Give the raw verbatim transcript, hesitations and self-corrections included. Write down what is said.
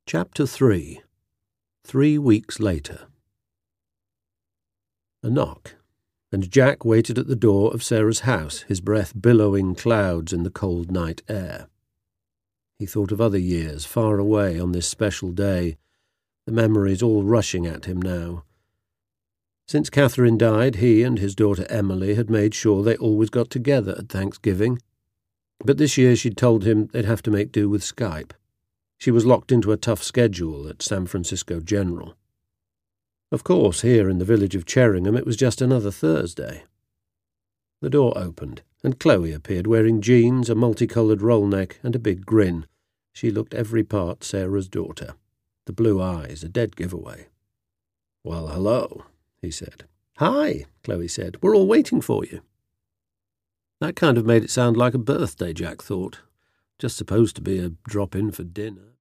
Chapter three. Three weeks later. A knock, and Jack waited at the door of Sarah's house, his breath billowing clouds in the cold night air. He thought of other years, far away on this special day, the memories all rushing at him now. Since Catherine died, he and his daughter Emily had made sure they always got together at Thanksgiving. But this year she'd told him they'd have to make do with Skype. She was locked into a tough schedule at San Francisco General. Of course, here in the village of Cheringham it was just another Thursday. The door opened, and Chloe appeared wearing jeans, a multicoloured roll neck, and a big grin. She looked every part Sarah's daughter. The blue eyes, a dead giveaway. "Well, hello," he said. "Hi," Chloe said. "We're all waiting for you." That kind of made it sound like a birthday, Jack thought. Just supposed to be a drop-in for dinner.